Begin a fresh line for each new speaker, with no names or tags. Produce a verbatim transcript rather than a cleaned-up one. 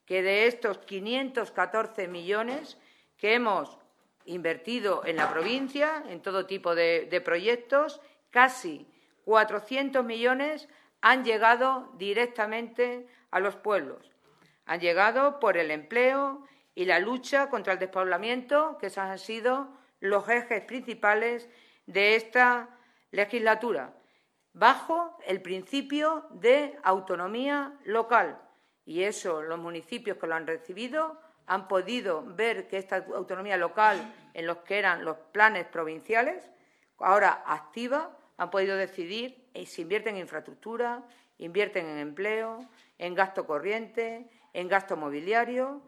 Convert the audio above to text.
que de estos quinientos catorce millones que hemos invertido en la provincia, en todo tipo de, de proyectos, casi cuatrocientos millones han llegado directamente a los pueblos. Han llegado por el empleo y la lucha contra el despoblamiento, que esos han sido los ejes principales de esta legislatura, bajo el principio de autonomía local. Y eso, los municipios que lo han recibido han podido ver que esta autonomía local, en los que eran los planes provinciales, ahora activa, han podido decidir si invierten en infraestructura, invierten en empleo, en gasto corriente, en gasto mobiliario,